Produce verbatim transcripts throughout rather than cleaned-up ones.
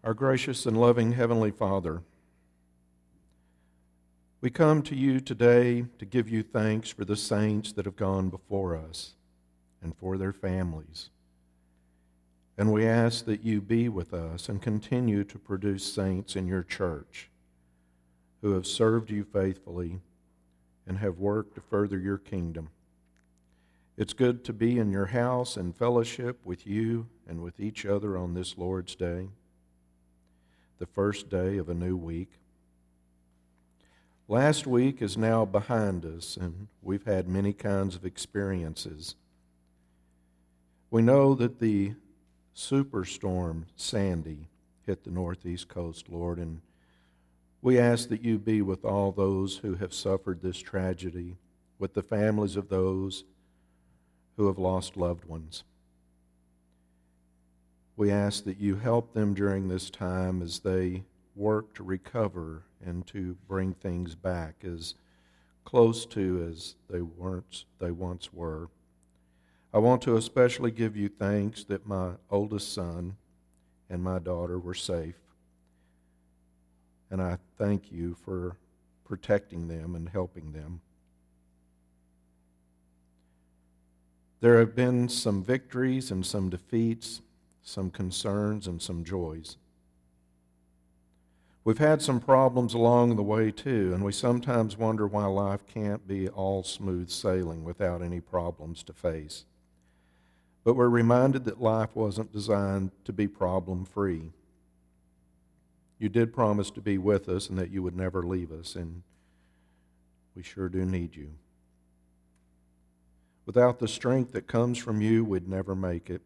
Our gracious and loving Heavenly Father, we come to you today to give you thanks for the saints that have gone before us and for their families. And we ask that you be with us and continue to produce saints in your church who have served you faithfully and have worked to further your kingdom. It's good to be in your house and fellowship with you and with each other on this Lord's Day, the first day of a new week. Last week is now behind us, and we've had many kinds of experiences. We know that the superstorm Sandy hit the northeast coast, Lord, and we ask that you be with all those who have suffered this tragedy, with the families of those who have lost loved ones. We ask that you help them during this time as they work to recover and to bring things back as close to as they weren't they once were. I want to especially give you thanks that my oldest son and my daughter were safe. And I thank you for protecting them and helping them. There have been some victories and some defeats, some concerns and some joys. We've had some problems along the way too, and we sometimes wonder why life can't be all smooth sailing without any problems to face. But we're reminded that life wasn't designed to be problem-free. You did promise to be with us and that you would never leave us, and we sure do need you. Without the strength that comes from you, we'd never make it.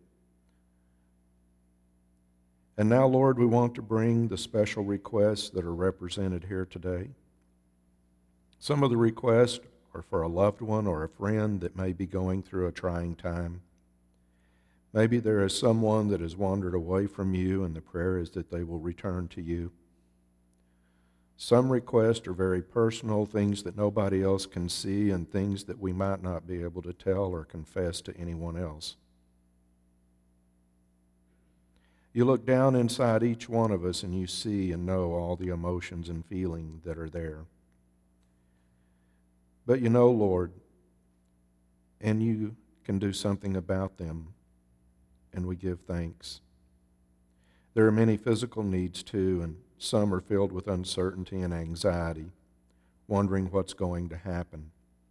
And now, Lord, we want to bring the special requests that are represented here today. Some of the requests are for a loved one or a friend that may be going through a trying time. Maybe there is someone that has wandered away from you, and the prayer is that they will return to you. Some requests are very personal, things that nobody else can see, and things that we might not be able to tell or confess to anyone else. You look down inside each one of us and you see and know all the emotions and feelings that are there. But you know, Lord, and you can do something about them, and we give thanks. There are many physical needs too, and some are filled with uncertainty and anxiety, wondering what's going to happen.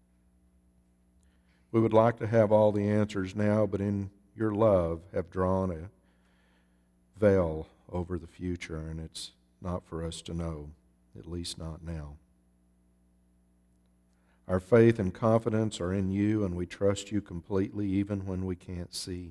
We would like to have all the answers now, but in your love have drawn a veil over the future, and it's not for us to know, at least not now. Our faith and confidence are in you, and we trust you completely even when we can't see.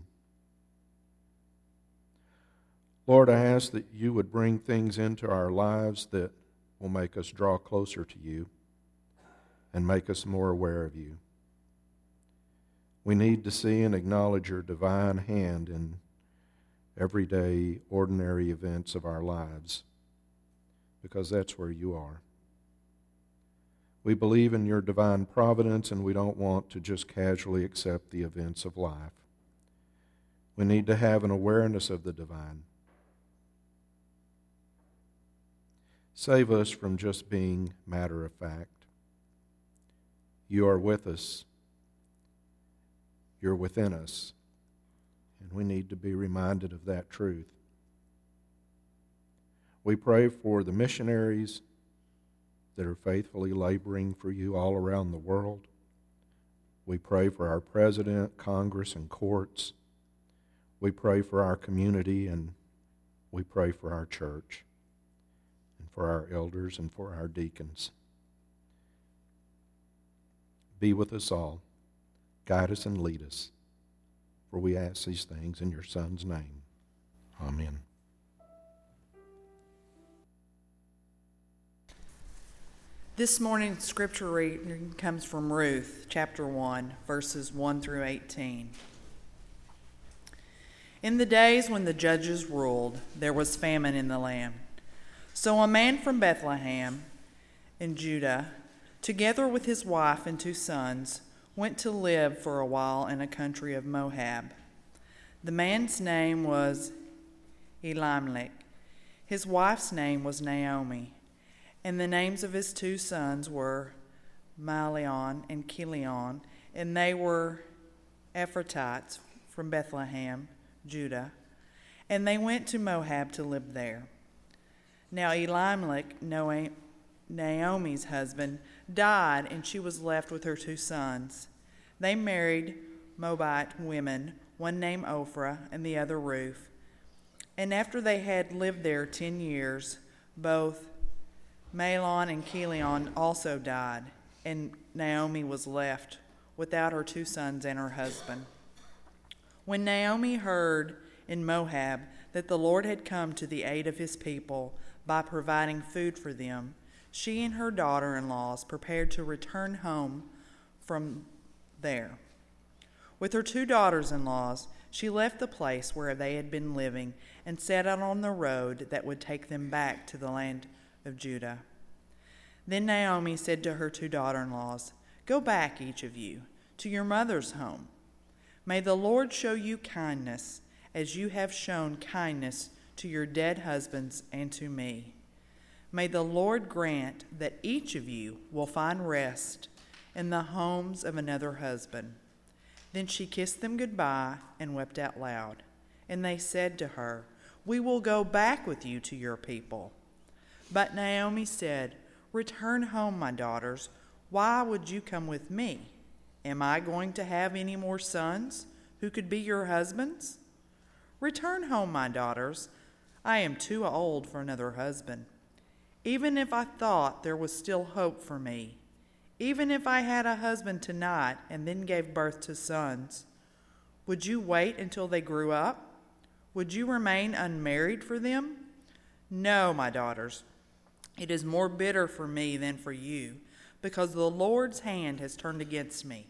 Lord, I ask that you would bring things into our lives that will make us draw closer to you and make us more aware of you. We need to see and acknowledge your divine hand in everyday, ordinary events of our lives, because that's where you are. We believe in your divine providence, and we don't want to just casually accept the events of life. We need to have an awareness of the divine. Save us from just being matter of fact. You are with us. You're within us. And we need to be reminded of that truth. We pray for the missionaries that are faithfully laboring for you all around the world. We pray for our president, Congress, and courts. We pray for our community, and we pray for our church, and for our elders, and for our deacons. Be with us all. Guide us and lead us. For we ask these things in your Son's name. Amen. This morning's scripture reading comes from Ruth, chapter one, verses one through eighteen. In the days when the judges ruled, there was famine in the land. So a man from Bethlehem in Judah, together with his wife and two sons, went to live for a while in a country of Moab. The man's name was Elimelech. His wife's name was Naomi, and the names of his two sons were Mahlon and Chilion, and they were Ephrathites from Bethlehem, Judah, and they went to Moab to live there. Now Elimelech, Naomi's husband, died, and she was left with her two sons. They married Moabite women, one named Ophrah and the other Ruth. And after they had lived there ten years, both Mahlon and Chilion also died, and Naomi was left without her two sons and her husband. When Naomi heard in Moab that the Lord had come to the aid of his people by providing food for them, she and her daughter-in-laws prepared to return home from there. With her two daughters-in-laws, she left the place where they had been living and set out on the road that would take them back to the land of Judah. Then Naomi said to her two daughter-in-laws, "Go back, each of you, to your mother's home. May the Lord show you kindness, as you have shown kindness to your dead husbands and to me. May the Lord grant that each of you will find rest in the homes of another husband." Then she kissed them goodbye and wept out loud. And they said to her, "We will go back with you to your people." But Naomi said, "Return home, my daughters. Why would you come with me? Am I going to have any more sons who could be your husbands? Return home, my daughters. I am too old for another husband. Even if I thought there was still hope for me, even if I had a husband tonight and then gave birth to sons, would you wait until they grew up? Would you remain unmarried for them? No, my daughters. It is more bitter for me than for you, because the Lord's hand has turned against me."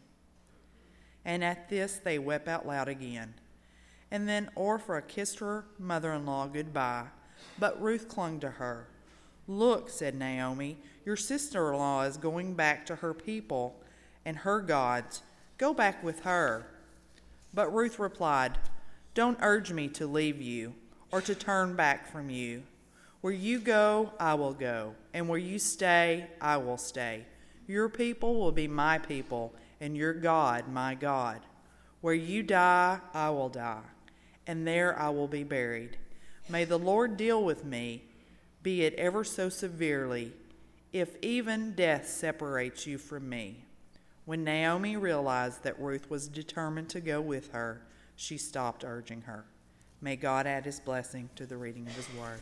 And at this they wept out loud again. And then Orpah kissed her mother-in-law goodbye, but Ruth clung to her. "Look," said Naomi, "your sister-in-law is going back to her people and her gods. Go back with her." But Ruth replied, "Don't urge me to leave you or to turn back from you. Where you go, I will go, and where you stay, I will stay. Your people will be my people, and your God, my God. Where you die, I will die, and there I will be buried. May the Lord deal with me, be it ever so severely, if even death separates you from me." When Naomi realized that Ruth was determined to go with her, she stopped urging her. May God add his blessing to the reading of his word.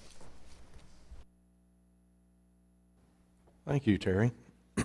Thank you, Terry. I'm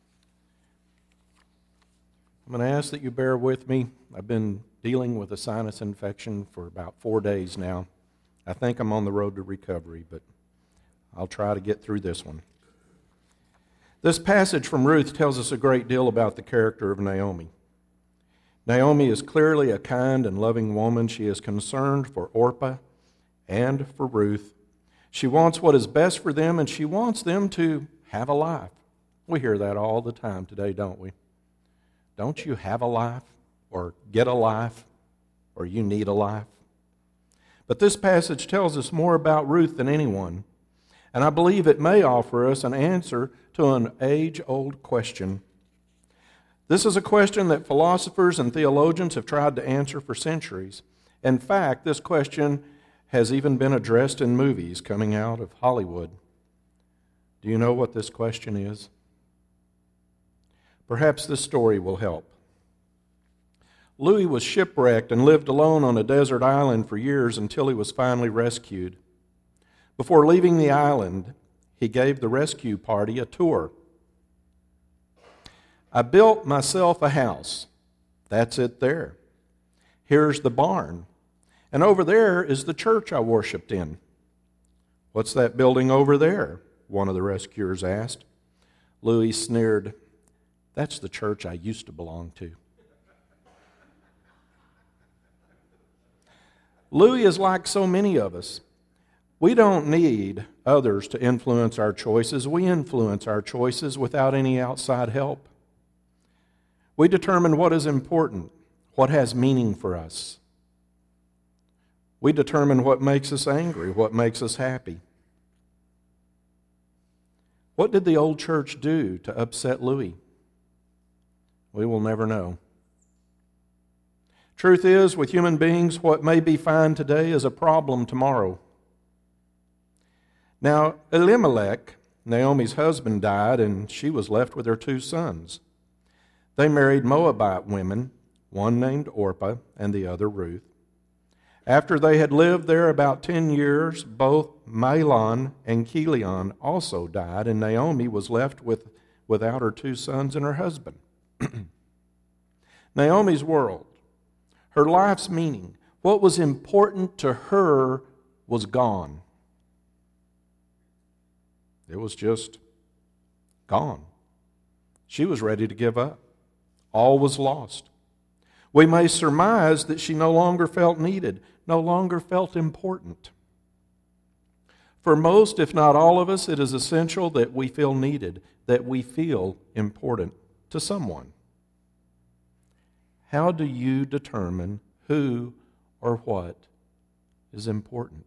going to ask that you bear with me. I've been dealing with a sinus infection for about four days now. I think I'm on the road to recovery, but I'll try to get through this one. This passage from Ruth tells us a great deal about the character of Naomi. Naomi is clearly a kind and loving woman. She is concerned for Orpah and for Ruth. She wants what is best for them, and she wants them to have a life. We hear that all the time today, don't we? Don't you have a life, or get a life, or you need a life? But this passage tells us more about Ruth than anyone, and I believe it may offer us an answer to an age-old question. This is a question that philosophers and theologians have tried to answer for centuries. In fact, this question has even been addressed in movies coming out of Hollywood. Do you know what this question is? Perhaps this story will help. Louis was shipwrecked and lived alone on a desert island for years until he was finally rescued. Before leaving the island, he gave the rescue party a tour. "I built myself a house. That's it there. Here's the barn. And over there is the church I worshiped in." "What's that building over there?" one of the rescuers asked. Louis sneered, "That's the church I used to belong to." Louis is like so many of us. We don't need others to influence our choices. We influence our choices without any outside help. We determine what is important, what has meaning for us. We determine what makes us angry, what makes us happy. What did the old church do to upset Louis? We will never know. Truth is, with human beings, what may be fine today is a problem tomorrow. Now, Elimelech, Naomi's husband, died, and she was left with her two sons. They married Moabite women, one named Orpah and the other Ruth. After they had lived there about ten years, both Mahlon and Chilion also died, and Naomi was left with, without her two sons and her husband. Naomi's world, her life's meaning, what was important to her was gone. It was just gone. She was ready to give up. All was lost. We may surmise that she no longer felt needed, no longer felt important. For most, if not all of us, it is essential that we feel needed, that we feel important to someone. How do you determine who or what is important?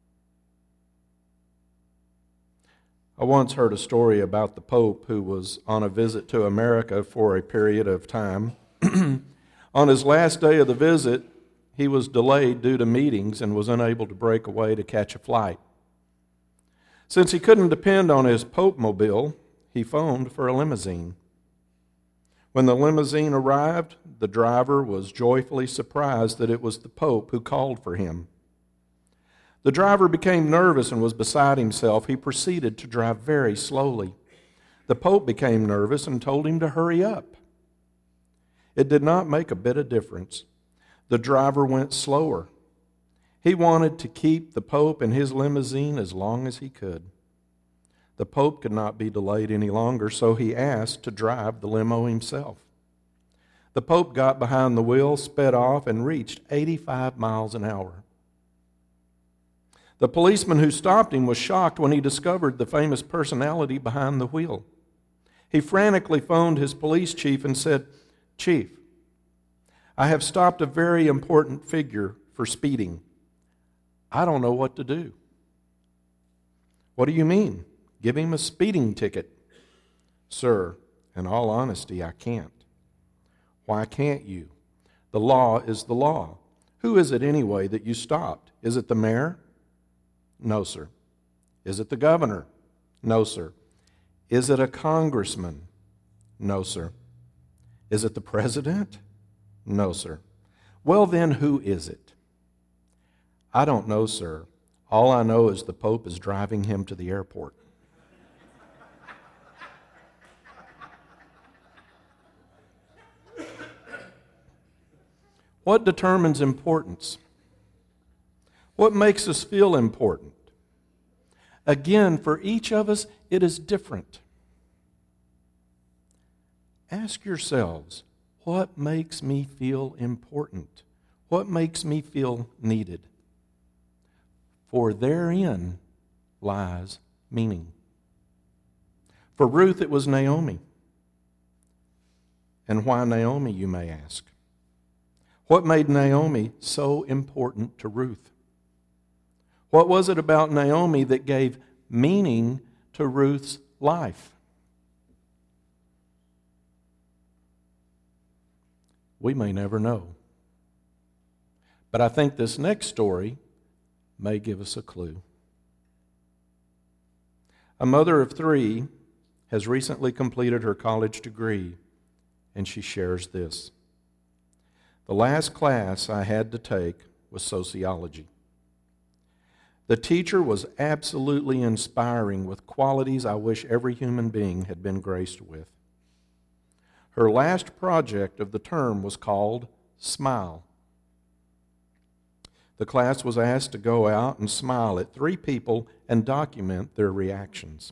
I once heard a story about the Pope who was on a visit to America for a period of time. On his last day of the visit, he was delayed due to meetings and was unable to break away to catch a flight. Since he couldn't depend on his Pope-mobile, he phoned for a limousine. When the limousine arrived, the driver was joyfully surprised that it was the Pope who called for him. The driver became nervous and was beside himself. He proceeded to drive very slowly. The Pope became nervous and told him to hurry up. It did not make a bit of difference. The driver went slower. He wanted to keep the Pope in his limousine as long as he could. The Pope could not be delayed any longer, so he asked to drive the limo himself. The Pope got behind the wheel, sped off, and reached eighty-five miles an hour. The policeman who stopped him was shocked when he discovered the famous personality behind the wheel. He frantically phoned his police chief and said, "Chief, I have stopped a very important figure for speeding. I don't know what to do." "What do you mean? Give him a speeding ticket." "Sir, in all honesty, I can't." "Why can't you? The law is the law. Who is it anyway that you stopped? Is it the mayor?" "No, sir." "Is it the governor?" "No, sir." "Is it a congressman?" "No, sir." "Is it the president?" "No, sir." "Well, then, who is it?" "I don't know, sir. All I know is the Pope is driving him to the airport." What determines importance? What makes us feel important? Again, for each of us, it is different. Ask yourselves, what makes me feel important? What makes me feel needed? For therein lies meaning. For Ruth, it was Naomi. And why Naomi, you may ask? What made Naomi so important to Ruth? What was it about Naomi that gave meaning to Ruth's life? We may never know. But I think this next story may give us a clue. A mother of three has recently completed her college degree, and she shares this. "The last class I had to take was sociology. The teacher was absolutely inspiring with qualities I wish every human being had been graced with. Her last project of the term was called Smile. The class was asked to go out and smile at three people and document their reactions.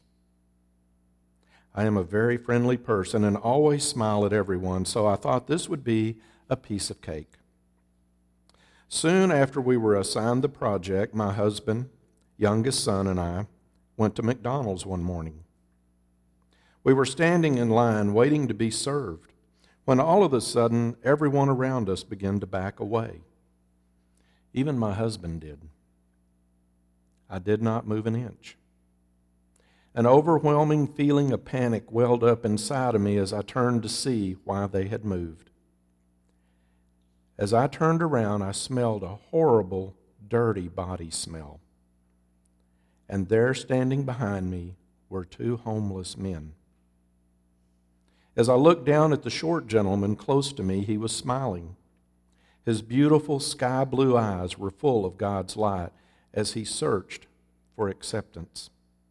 I am a very friendly person and always smile at everyone, so I thought this would be a piece of cake. Soon after we were assigned the project, my husband, youngest son, and I went to McDonald's one morning. We were standing in line waiting to be served when all of a sudden everyone around us began to back away. Even my husband did. I did not move an inch. An overwhelming feeling of panic welled up inside of me as I turned to see why they had moved. As I turned around, I smelled a horrible, dirty body smell. And there, standing behind me, were two homeless men. As I looked down at the short gentleman close to me, he was smiling. His beautiful sky blue eyes were full of God's light as he searched for acceptance.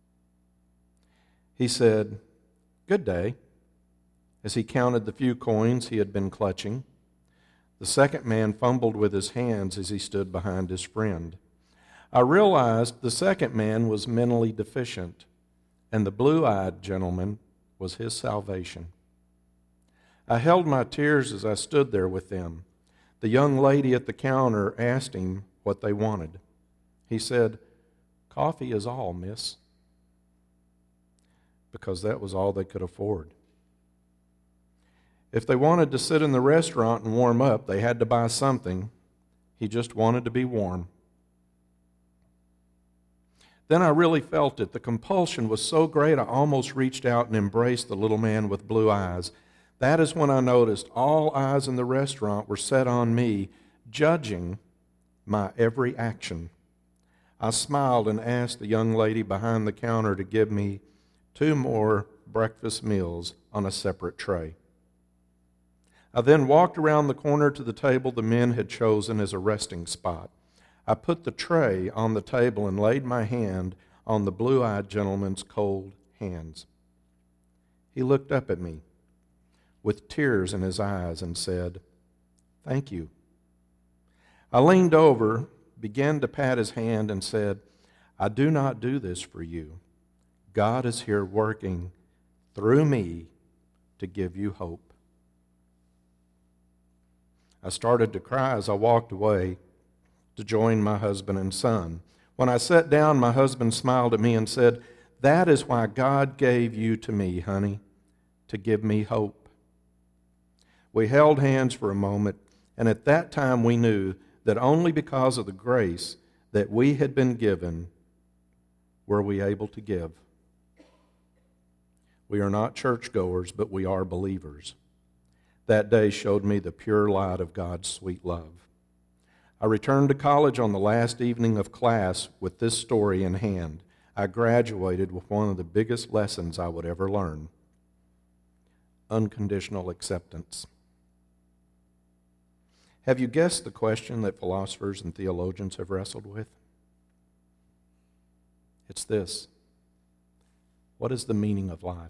He said, "Good day," as he counted the few coins he had been clutching. The second man fumbled with his hands as he stood behind his friend. I realized the second man was mentally deficient, and the blue-eyed gentleman was his salvation. I held my tears as I stood there with them. The young lady at the counter asked him what they wanted. He said, "Coffee is all, miss," because that was all they could afford. If they wanted to sit in the restaurant and warm up, they had to buy something. He just wanted to be warm. Then I really felt it. The compulsion was so great I almost reached out and embraced the little man with blue eyes. That is when I noticed all eyes in the restaurant were set on me, judging my every action. I smiled and asked the young lady behind the counter to give me two more breakfast meals on a separate tray. I then walked around the corner to the table the men had chosen as a resting spot. I put the tray on the table and laid my hand on the blue-eyed gentleman's cold hands. He looked up at me with tears in his eyes and said, "Thank you." I leaned over, began to pat his hand, and said, "I do not do this for you. God is here working through me to give you hope." I started to cry as I walked away to join my husband and son. When I sat down, my husband smiled at me and said, "That is why God gave you to me, honey, to give me hope." We held hands for a moment, and at that time we knew that only because of the grace that we had been given were we able to give. We are not churchgoers, but we are believers. That day showed me the pure light of God's sweet love. I returned to college on the last evening of class with this story in hand. I graduated with one of the biggest lessons I would ever learn: unconditional acceptance. Have you guessed the question that philosophers and theologians have wrestled with? It's this: what is the meaning of life?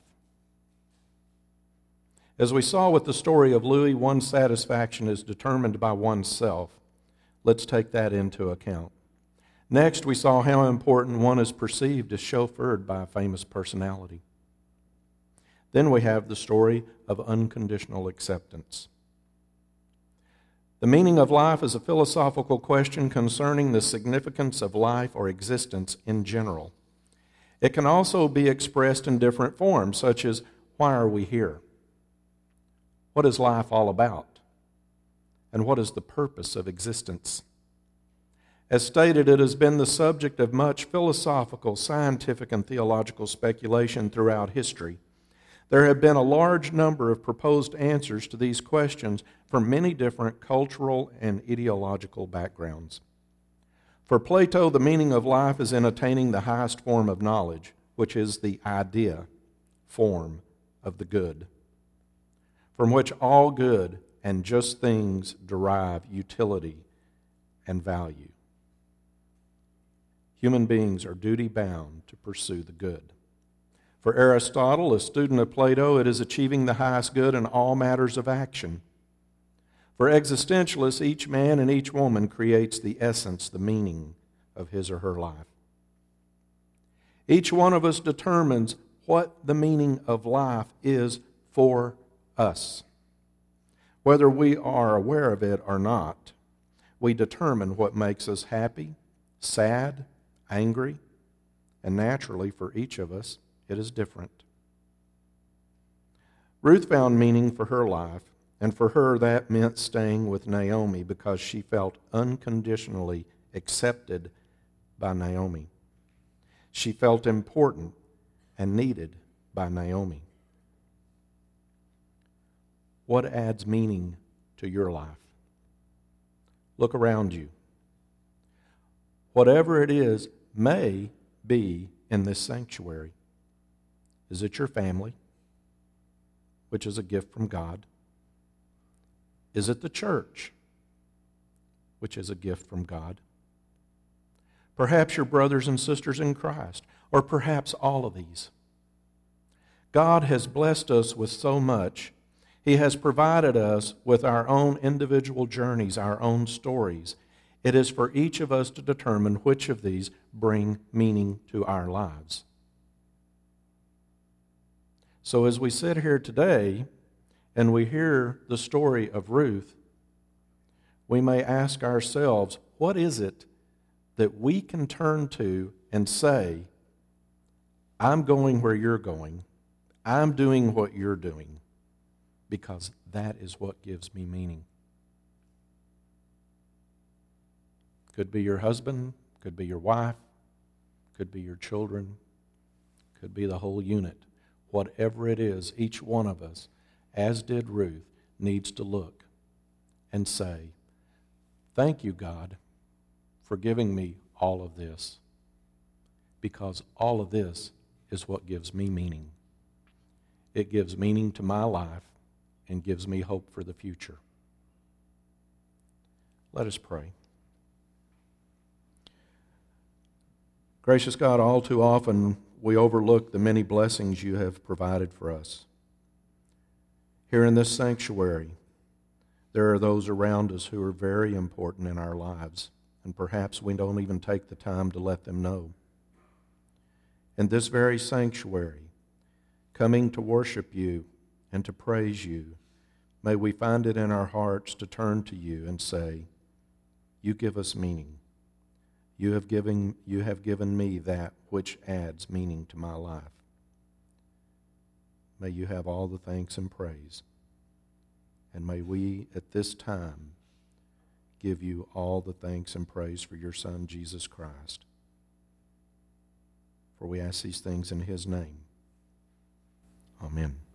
As we saw with the story of Louis, one's satisfaction is determined by oneself. Let's take that into account. Next, we saw how important one is perceived as chauffeured by a famous personality. Then we have the story of unconditional acceptance. The meaning of life is a philosophical question concerning the significance of life or existence in general. It can also be expressed in different forms, such as, why are we here? What is life all about? And what is the purpose of existence? As stated, it has been the subject of much philosophical, scientific, and theological speculation throughout history. There have been a large number of proposed answers to these questions from many different cultural and ideological backgrounds. For Plato, the meaning of life is in attaining the highest form of knowledge, which is the idea form of the good, from which all good and just things derive utility and value. Human beings are duty-bound to pursue the good. For Aristotle, a student of Plato, it is achieving the highest good in all matters of action. For existentialists, each man and each woman creates the essence, the meaning of his or her life. Each one of us determines what the meaning of life is for us. Whether we are aware of it or not, we determine what makes us happy, sad, angry, and naturally for each of us, it is different. Ruth found meaning for her life, And for her, that meant staying with Naomi because she felt unconditionally accepted by Naomi. She felt important and needed by Naomi. What adds meaning to your life? Look around you. Whatever it is may be in this sanctuary. Is it your family, which is a gift from God? Is it the church, which is a gift from God? Perhaps your brothers and sisters in Christ, or perhaps all of these. God has blessed us with so much. He has provided us with our own individual journeys, our own stories. It is for each of us to determine which of these bring meaning to our lives. So as we sit here today and we hear the story of Ruth, we may ask ourselves, what is it that we can turn to and say, I'm going where you're going, I'm doing what you're doing, because that is what gives me meaning. Could be your husband, could be your wife, could be your children, could be the whole unit. Whatever it is, each one of us, as did Ruth, needs to look and say, thank you, God, for giving me all of this, because all of this is what gives me meaning. It gives meaning to my life and gives me hope for the future. Let us pray. Gracious God, all too often we overlook the many blessings you have provided for us. Here in this sanctuary, there are those around us who are very important in our lives, and perhaps we don't even take the time to let them know. In this very sanctuary, coming to worship you and to praise you, may we find it in our hearts to turn to you and say, you give us meaning. You have given, you have given me that which adds meaning to my life. May you have all the thanks and praise. And may we at this time give you all the thanks and praise for your Son, Jesus Christ. For we ask these things in his name. Amen.